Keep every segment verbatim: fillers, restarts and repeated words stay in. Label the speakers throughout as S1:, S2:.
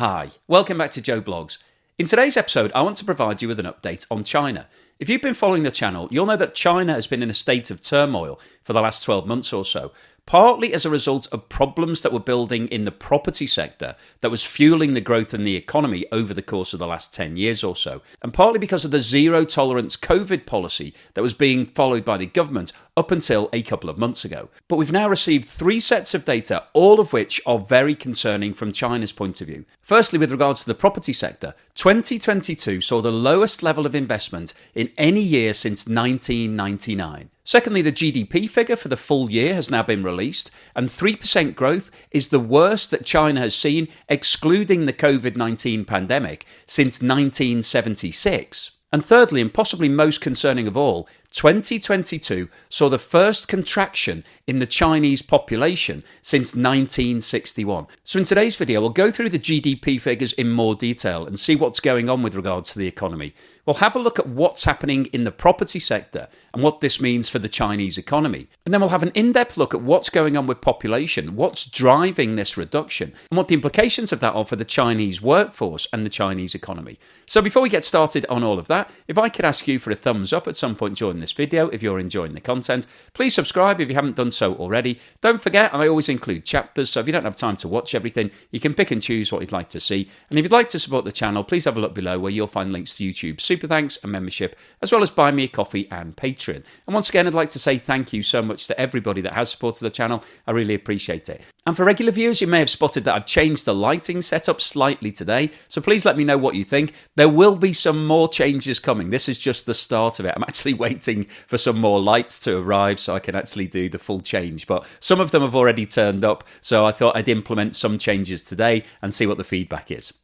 S1: Hi, welcome back to Joe Blogs. In today's episode, I want to provide you with an update on China. If you've been following the channel, you'll know that China has been in a state of turmoil for the last twelve months or so, partly as a result of problems that were building in the property sector that was fueling the growth in the economy over the course of the last ten years or so, and partly because of the zero-tolerance COVID policy that was being followed by the government up until a couple of months ago. But we've now received three sets of data, all of which are very concerning from China's point of view. Firstly, with regards to the property sector, twenty twenty-two saw the lowest level of investment in any year since nineteen ninety-nine. Secondly, the G D P figure for the full year has now been released, and three percent growth is the worst that China has seen, excluding the COVID nineteen pandemic, since nineteen seventy-six. And thirdly, and possibly most concerning of all, twenty twenty-two saw the first contraction in the Chinese population since nineteen sixty-one. So in today's video, we'll go through the G D P figures in more detail and see what's going on with regards to the economy. We'll have a look at what's happening in the property sector and what this means for the Chinese economy. And then we'll have an in-depth look at what's going on with population, what's driving this reduction, and what the implications of that are for the Chinese workforce and the Chinese economy. So before we get started on all of that, if I could ask you for a thumbs up at some point during this video if you're enjoying the content. Please subscribe if you haven't done so already. Don't forget, I always include chapters, so if you don't have time to watch everything, you can pick and choose what you'd like to see. And if you'd like to support the channel, please have a look below where you'll find links to YouTube Super Thanks and membership, as well as Buy Me a Coffee and Patreon. And once again, I'd like to say thank you so much to everybody that has supported the channel. I really appreciate it. And for regular viewers, you may have spotted that I've changed the lighting setup slightly today, so please let me know what you think. There will be some more changes coming. This is just the start of it. I'm actually waiting for some more lights to arrive so I can actually do the full change, but some of them have already turned up, so I thought I'd implement some changes today and see what the feedback is.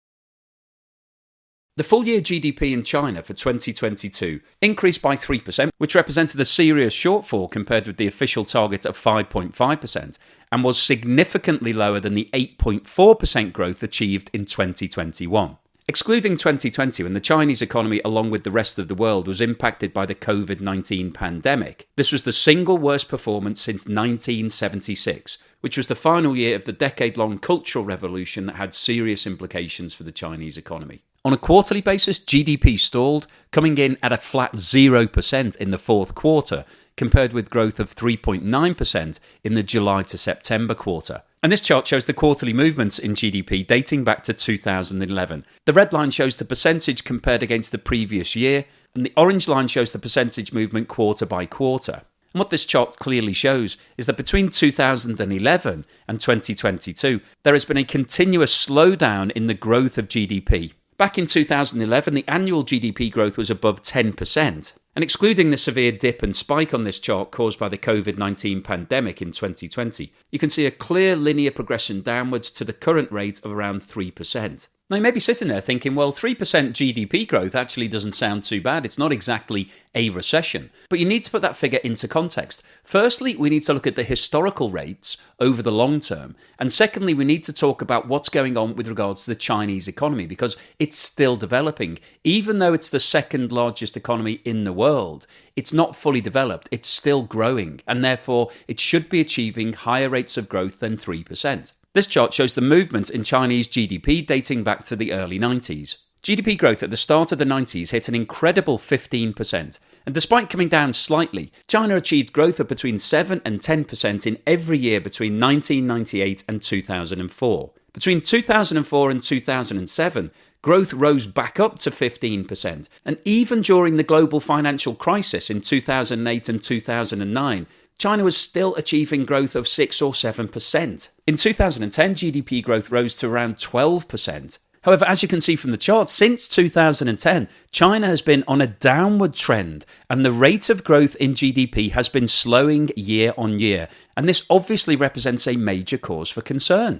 S1: The full-year G D P in China for twenty twenty-two increased by three percent, which represented a serious shortfall compared with the official target of five point five percent, and was significantly lower than the eight point four percent growth achieved in twenty twenty-one. Excluding twenty twenty, when the Chinese economy, along with the rest of the world, was impacted by the COVID nineteen pandemic, this was the single worst performance since nineteen seventy-six, which was the final year of the decade-long Cultural Revolution that had serious implications for the Chinese economy. On a quarterly basis, G D P stalled, coming in at a flat zero percent in the fourth quarter, compared with growth of three point nine percent in the July to September quarter. And this chart shows the quarterly movements in G D P dating back to two thousand eleven. The red line shows the percentage compared against the previous year, and the orange line shows the percentage movement quarter by quarter. And what this chart clearly shows is that between two thousand eleven and twenty twenty-two, there has been a continuous slowdown in the growth of G D P. Back in two thousand eleven, the annual G D P growth was above ten percent. And excluding the severe dip and spike on this chart caused by the COVID nineteen pandemic in twenty twenty, you can see a clear linear progression downwards to the current rate of around three percent. Now, you may be sitting there thinking, well, three percent G D P growth actually doesn't sound too bad. It's not exactly a recession. But you need to put that figure into context. Firstly, we need to look at the historical rates over the long term. And secondly, we need to talk about what's going on with regards to the Chinese economy, because it's still developing. Even though it's the second largest economy in the world, it's not fully developed. It's still growing. And therefore, it should be achieving higher rates of growth than three percent. This chart shows the movement in Chinese G D P dating back to the early nineties. G D P growth at the start of the nineties hit an incredible fifteen percent, and despite coming down slightly, China achieved growth of between seven and ten percent in every year between nineteen ninety-eight and two thousand four. Between two thousand four and two thousand seven, growth rose back up to fifteen percent, and even during the global financial crisis in two thousand eight and two thousand nine, China was still achieving growth of six or seven percent. In two thousand ten, G D P growth rose to around twelve percent. However, as you can see from the chart, since two thousand ten, China has been on a downward trend, and the rate of growth in G D P has been slowing year on year, and this obviously represents a major cause for concern.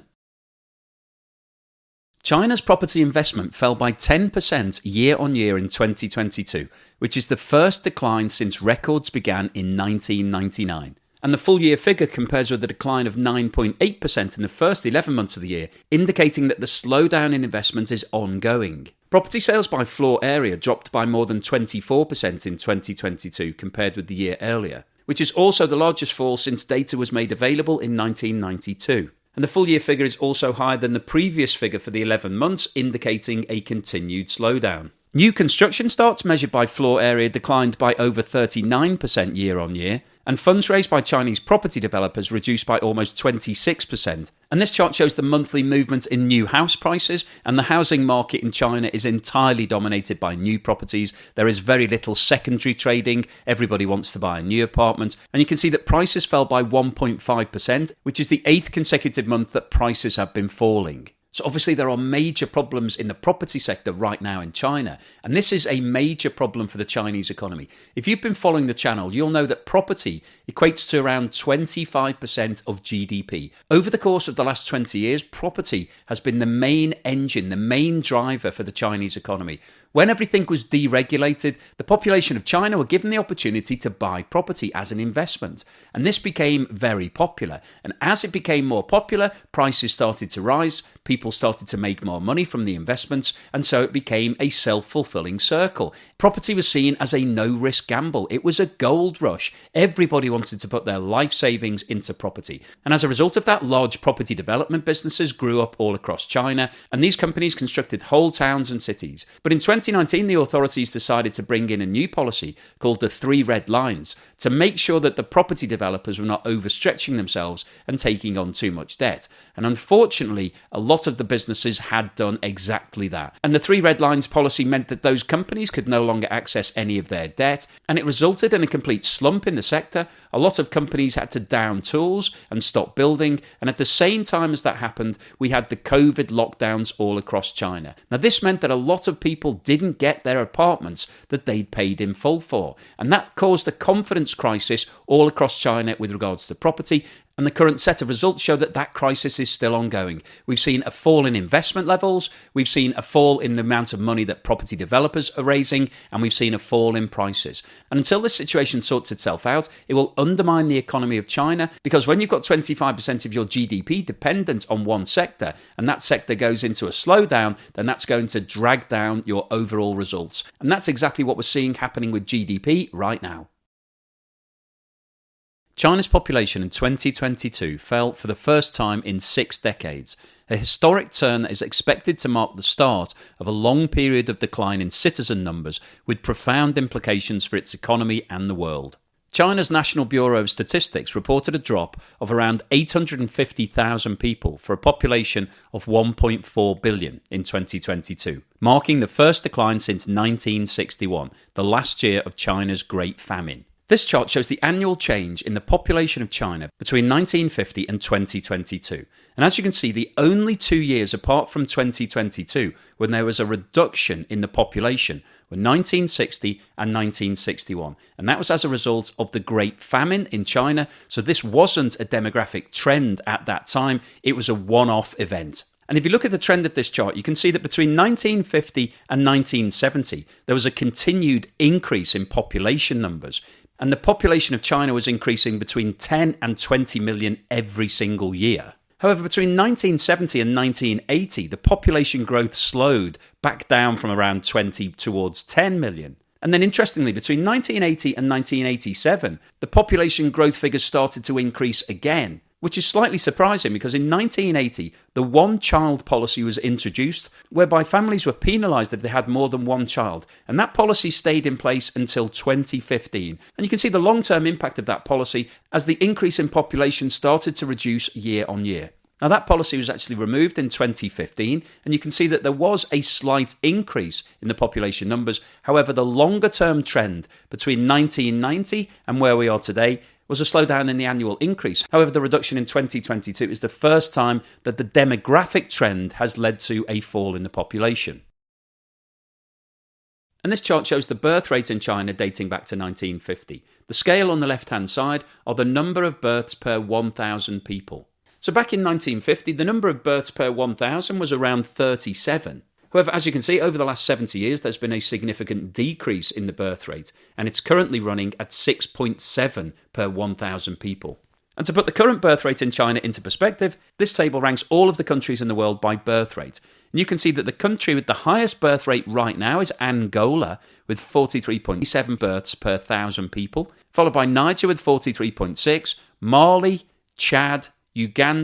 S1: China's property investment fell by ten percent year on year in twenty twenty-two, which is the first decline since records began in nineteen ninety-nine. And the full year figure compares with a decline of nine point eight percent in the first eleven months of the year, indicating that the slowdown in investment is ongoing. Property sales by floor area dropped by more than twenty-four percent in twenty twenty-two compared with the year earlier, which is also the largest fall since data was made available in nineteen ninety-two. And the full year figure is also higher than the previous figure for the eleven months, indicating a continued slowdown. New construction starts measured by floor area declined by over thirty-nine percent year on year, and funds raised by Chinese property developers reduced by almost twenty-six percent. And this chart shows the monthly movements in new house prices, and the housing market in China is entirely dominated by new properties. There is very little secondary trading. Everybody wants to buy a new apartment. And you can see that prices fell by one point five percent, which is the eighth consecutive month that prices have been falling. So obviously there are major problems in the property sector right now in China, and this is a major problem for the Chinese economy. If you've been following the channel, you'll know that property equates to around twenty-five percent of G D P. Over the course of the last twenty years, property has been the main engine, the main driver for the Chinese economy. When everything was deregulated, the population of China were given the opportunity to buy property as an investment. And this became very popular. And as it became more popular, prices started to rise, people started to make more money from the investments, and so it became a self-fulfilling circle. Property was seen as a no-risk gamble. It was a gold rush. Everybody wanted to put their life savings into property. And as a result of that, large property development businesses grew up all across China, and these companies constructed whole towns and cities. But in twenty nineteen, the authorities decided to bring in a new policy called the Three Red Lines to make sure that the property developers were not overstretching themselves and taking on too much debt. And unfortunately, a lot of the businesses had done exactly that. And the Three Red Lines policy meant that those companies could no longer access any of their debt, and it resulted in a complete slump in the sector. A lot of companies had to down tools and stop building, and at the same time as that happened, we had the COVID lockdowns all across China. Now, this meant that a lot of people didn't get their apartments that they'd paid in full for, and that caused a confidence crisis all across China with regards to property. And the current set of results show that that crisis is still ongoing. We've seen a fall in investment levels, we've seen a fall in the amount of money that property developers are raising, and we've seen a fall in prices. And until this situation sorts itself out, it will undermine the economy of China, because when you've got twenty-five percent of your G D P dependent on one sector, and that sector goes into a slowdown, then that's going to drag down your overall results. And that's exactly what we're seeing happening with G D P right now. China's population in twenty twenty-two fell for the first time in six decades, a historic turn that is expected to mark the start of a long period of decline in citizen numbers with profound implications for its economy and the world. China's National Bureau of Statistics reported a drop of around eight hundred fifty thousand people for a population of one point four billion in twenty twenty-two, marking the first decline since nineteen sixty-one, the last year of China's Great Famine. This chart shows the annual change in the population of China between nineteen fifty and twenty twenty-two. And as you can see, the only two years apart from twenty twenty-two when there was a reduction in the population were nineteen sixty and nineteen sixty-one. And that was as a result of the Great Famine in China. So this wasn't a demographic trend at that time. It was a one-off event. And if you look at the trend of this chart, you can see that between nineteen fifty and nineteen seventy, there was a continued increase in population numbers. And the population of China was increasing between ten and twenty million every single year. However, between nineteen seventy and nineteen eighty, the population growth slowed back down from around twenty towards ten million. And then interestingly, between nineteen eighty and nineteen eighty-seven, the population growth figures started to increase again, which is slightly surprising because in nineteen eighty, the one-child policy was introduced, whereby families were penalised if they had more than one child. And that policy stayed in place until twenty fifteen. And you can see the long-term impact of that policy as the increase in population started to reduce year on year. Now, that policy was actually removed in twenty fifteen, and you can see that there was a slight increase in the population numbers. However, the longer-term trend between nineteen ninety and where we are today was a slowdown in the annual increase. However, the reduction in twenty twenty-two is the first time that the demographic trend has led to a fall in the population. And this chart shows the birth rate in China dating back to nineteen fifty. The scale on the left-hand side are the number of births per one thousand people. So back in nineteen fifty, the number of births per one thousand was around thirty-seven. However, as you can see, over the last seventy years, there's been a significant decrease in the birth rate, and it's currently running at six point seven per one thousand people. And to put the current birth rate in China into perspective, this table ranks all of the countries in the world by birth rate. And you can see that the country with the highest birth rate right now is Angola, with forty-three point seven births per thousand people, followed by Niger with forty-three point six, Mali, Chad, Uganda,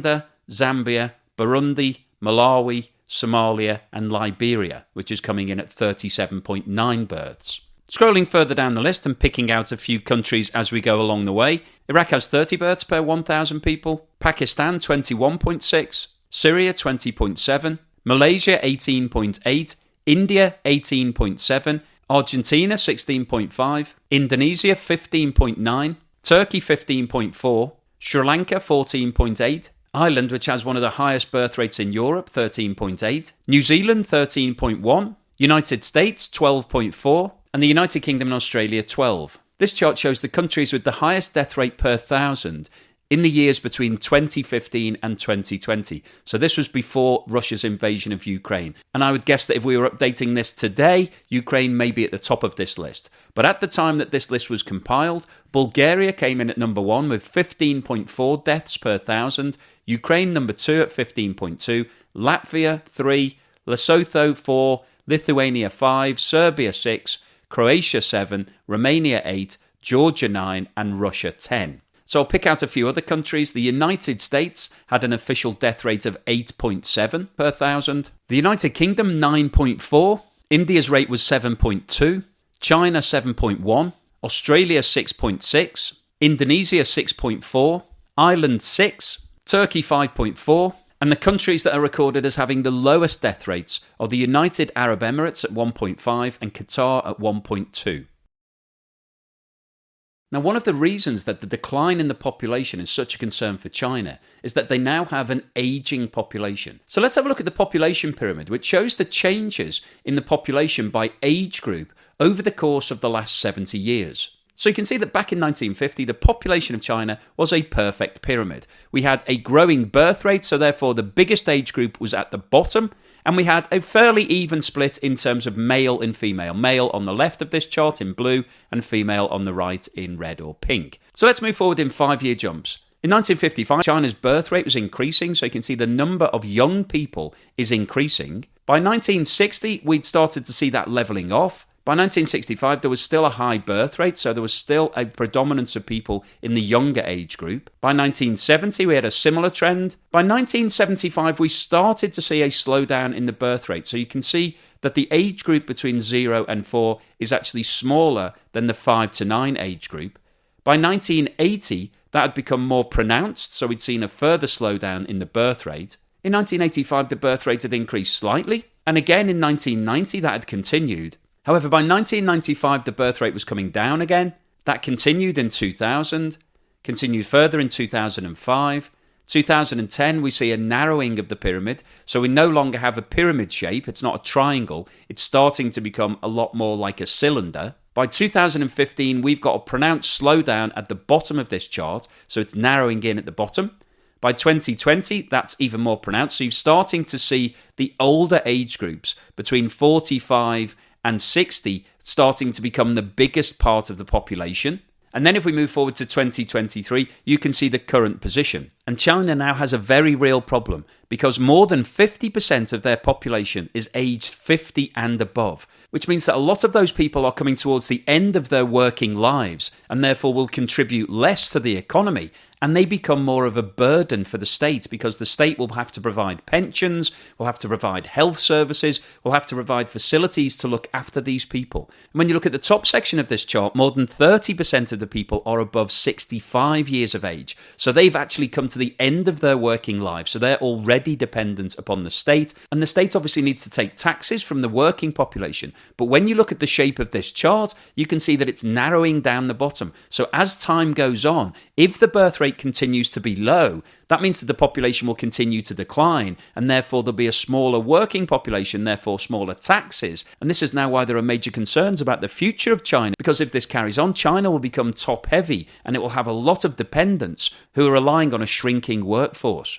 S1: Zambia, Burundi, Malawi, Somalia, and Liberia, which is coming in at thirty-seven point nine births. Scrolling further down the list and picking out a few countries as we go along the way, Iraq has thirty births per one thousand people, Pakistan twenty-one point six, Syria twenty point seven, Malaysia eighteen point eight, India eighteen point seven, Argentina sixteen point five, Indonesia fifteen point nine, Turkey fifteen point four, Sri Lanka fourteen point eight, Ireland, which has one of the highest birth rates in Europe, thirteen point eight, New Zealand thirteen point one, United States twelve point four, and the United Kingdom and Australia twelve. This chart shows the countries with the highest death rate per thousand in the years between twenty fifteen and twenty twenty. So this was before Russia's invasion of Ukraine. And I would guess that if we were updating this today, Ukraine may be at the top of this list. But at the time that this list was compiled, Bulgaria came in at number one with fifteen point four deaths per thousand, Ukraine number two at fifteen point two, Latvia three, Lesotho four, Lithuania five, Serbia six, Croatia seven, Romania eight, Georgia nine, and Russia ten. So I'll pick out a few other countries. The United States had an official death rate of eight point seven per thousand. The United Kingdom nine point four. India's rate was seven point two. China seven point one. Australia six point six. Indonesia six point four. Ireland six. Turkey five point four. And the countries that are recorded as having the lowest death rates are the United Arab Emirates at one point five and Qatar at one point two. Now, one of the reasons that the decline in the population is such a concern for China is that they now have an aging population. So let's have a look at the population pyramid, which shows the changes in the population by age group over the course of the last seventy years. So you can see that back in nineteen fifty, the population of China was a perfect pyramid. We had a growing birth rate, so therefore the biggest age group was at the bottom, and we had a fairly even split in terms of male and female. Male on the left of this chart in blue, and female on the right in red or pink. So let's move forward in five-year jumps. In nineteen fifty-five, China's birth rate was increasing, so you can see the number of young people is increasing. By nineteen sixty, we'd started to see that levelling off. By nineteen sixty-five, there was still a high birth rate, so there was still a predominance of people in the younger age group. By nineteen seventy, we had a similar trend. By nineteen seventy-five, we started to see a slowdown in the birth rate. So you can see that the age group between zero and four is actually smaller than the five to nine age group. By nineteen eighty, that had become more pronounced, so we'd seen a further slowdown in the birth rate. In nineteen eighty-five, the birth rate had increased slightly, and again in nineteen ninety, that had continued. However, by nineteen ninety-five, the birth rate was coming down again. That continued in two thousand, continued further in two thousand five. two thousand ten, we see a narrowing of the pyramid, so we no longer have a pyramid shape. It's not a triangle. It's starting to become a lot more like a cylinder. By two thousand fifteen, we've got a pronounced slowdown at the bottom of this chart, so it's narrowing in at the bottom. By twenty twenty, that's even more pronounced, so you're starting to see the older age groups between forty-five and sixty starting to become the biggest part of the population. And then if we move forward to twenty twenty-three, you can see the current position. And China now has a very real problem because more than fifty percent of their population is aged fifty and above, which means that a lot of those people are coming towards the end of their working lives and therefore will contribute less to the economy. And they become more of a burden for the state because the state will have to provide pensions, will have to provide health services, will have to provide facilities to look after these people. And when you look at the top section of this chart, more than thirty percent of the people are above sixty-five years of age. So they've actually come to the end of their working lives. So they're already dependent upon the state. And the state obviously needs to take taxes from the working population. But when you look at the shape of this chart, you can see that it's narrowing down the bottom. So as time goes on, if the birth rate continues to be low, that means that the population will continue to decline, and therefore there'll be a smaller working population, therefore smaller taxes. And this is now why there are major concerns about the future of China, because if this carries on, China will become top heavy and it will have a lot of dependents who are relying on a shrinking workforce.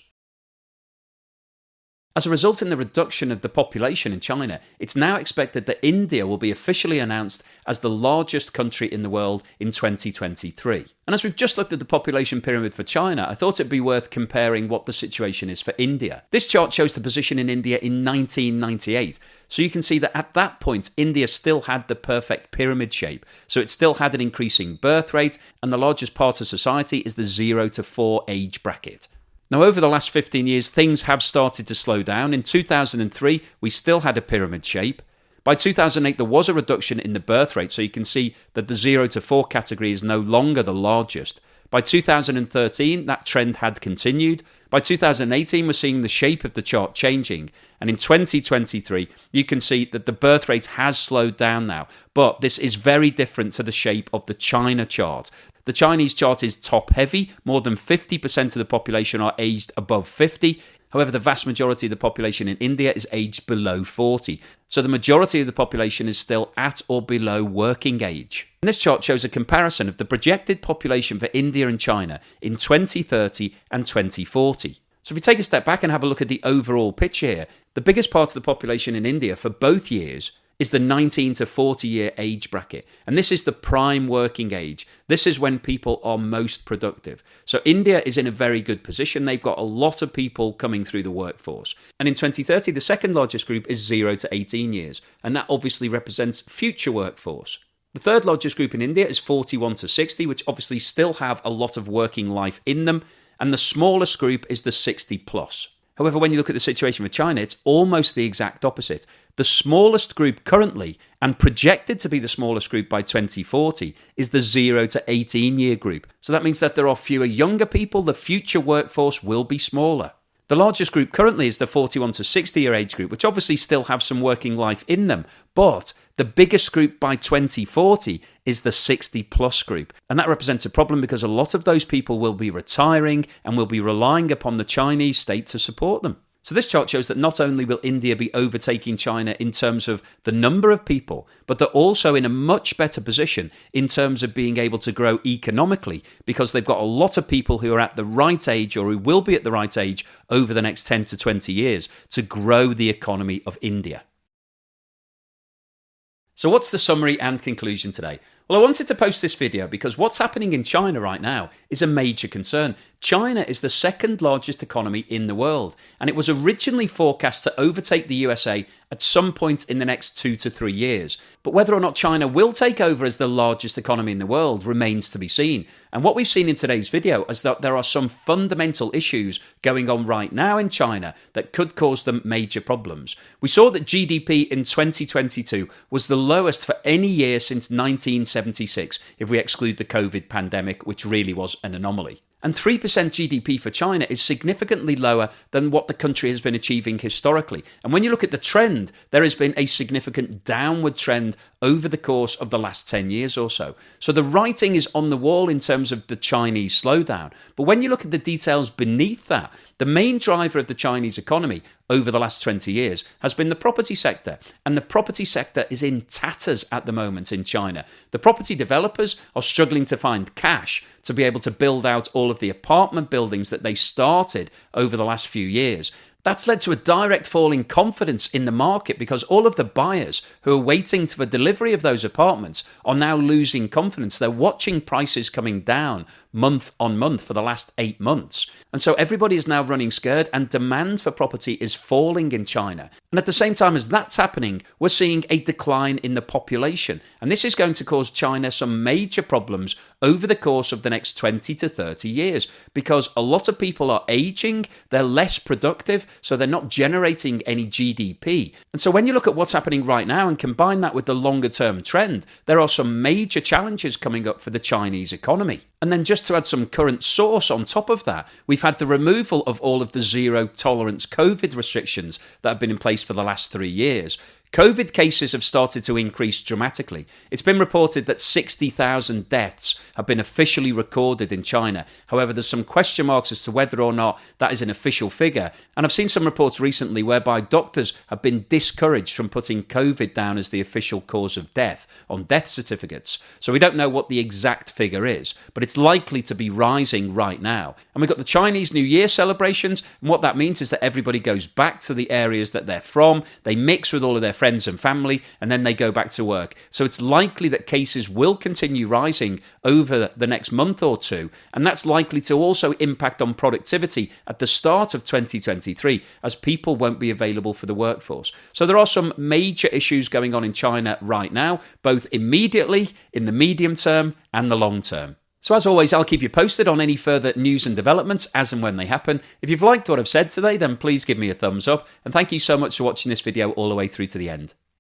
S1: As a result in the reduction of the population in China, it's now expected that India will be officially announced as the largest country in the world in twenty twenty-three. And as we've just looked at the population pyramid for China, I thought it'd be worth comparing what the situation is for India. This chart shows the position in India in nineteen ninety-eight. So you can see that at that point, India still had the perfect pyramid shape. So it still had an increasing birth rate, and the largest part of society is the zero to four age bracket. Now, over the last fifteen years, things have started to slow down. In two thousand three, we still had a pyramid shape. By two thousand eight, there was a reduction in the birth rate, so you can see that the zero to four category is no longer the largest. By two thousand thirteen, that trend had continued. By two thousand eighteen, we're seeing the shape of the chart changing. And in twenty twenty-three, you can see that the birth rate has slowed down now. But this is very different to the shape of the China chart. The Chinese chart is top-heavy. More than fifty percent of the population are aged above fifty. However, the vast majority of the population in India is aged below forty. So the majority of the population is still at or below working age. And this chart shows a comparison of the projected population for India and China in twenty thirty and twenty forty. So if we take a step back and have a look at the overall picture here, the biggest part of the population in India for both years is the nineteen to forty year age bracket. And this is the prime working age. This is when people are most productive. So India is in a very good position. They've got a lot of people coming through the workforce. And in twenty thirty, the second largest group is zero to eighteen years. And that obviously represents future workforce. The third largest group in India is forty-one to sixty, which obviously still have a lot of working life in them. And the smallest group is the sixty plus. However, when you look at the situation with China, it's almost the exact opposite. The smallest group currently, and projected to be the smallest group by twenty forty, is the zero to eighteen year group. So that means that there are fewer younger people. The future workforce will be smaller. The largest group currently is the forty-one to sixty year age group, which obviously still have some working life in them. But the biggest group by twenty forty is the sixty plus group. And that represents a problem because a lot of those people will be retiring and will be relying upon the Chinese state to support them. So this chart shows that not only will India be overtaking China in terms of the number of people, but they're also in a much better position in terms of being able to grow economically because they've got a lot of people who are at the right age or who will be at the right age over the next ten to twenty years to grow the economy of India. So what's the summary and conclusion today? Well, I wanted to post this video because what's happening in China right now is a major concern. China is the second largest economy in the world, and it was originally forecast to overtake the U S A at some point in the next two to three years. But whether or not China will take over as the largest economy in the world remains to be seen. And what we've seen in today's video is that there are some fundamental issues going on right now in China that could cause them major problems. We saw that G D P in twenty twenty-two was the lowest for any year since nineteen seventy-six, if we exclude the COVID pandemic, which really was an anomaly. And three percent G D P for China is significantly lower than what the country has been achieving historically. And when you look at the trend, there has been a significant downward trend over the course of the last ten years or so. So the writing is on the wall in terms of the Chinese slowdown. But when you look at the details beneath that, the main driver of the Chinese economy over the last twenty years has been the property sector. And the property sector is in tatters at the moment in China. The property developers are struggling to find cash to be able to build out all of the apartment buildings that they started over the last few years. That's led to a direct fall in confidence in the market because all of the buyers who are waiting for delivery of those apartments are now losing confidence. They're watching prices coming down month on month for the last eight months. And so everybody is now running scared and demand for property is falling in China. And at the same time as that's happening, we're seeing a decline in the population. And this is going to cause China some major problems over the course of the next twenty to thirty years because a lot of people are aging, they're less productive, so they're not generating any G D P. And so when you look at what's happening right now and combine that with the longer term trend, there are some major challenges coming up for the Chinese economy. And then just to add some current source on top of that, we've had the removal of all of the zero tolerance COVID restrictions that have been in place for the last three years. COVID cases have started to increase dramatically. It's been reported that sixty thousand deaths have been officially recorded in China. However, there's some question marks as to whether or not that is an official figure. And I've seen some reports recently whereby doctors have been discouraged from putting COVID down as the official cause of death on death certificates. So we don't know what the exact figure is, but it's likely to be rising right now. And we've got the Chinese New Year celebrations. And what that means is that everybody goes back to the areas that they're from. They mix with all of their friends friends and family, and then they go back to work. So it's likely that cases will continue rising over the next month or two, and that's likely to also impact on productivity at the start of twenty twenty-three, as people won't be available for the workforce. So there are some major issues going on in China right now, both immediately, in the medium term, and the long term. So as always, I'll keep you posted on any further news and developments as and when they happen. If you've liked what I've said today, then please give me a thumbs up. And thank you so much for watching this video all the way through to the end.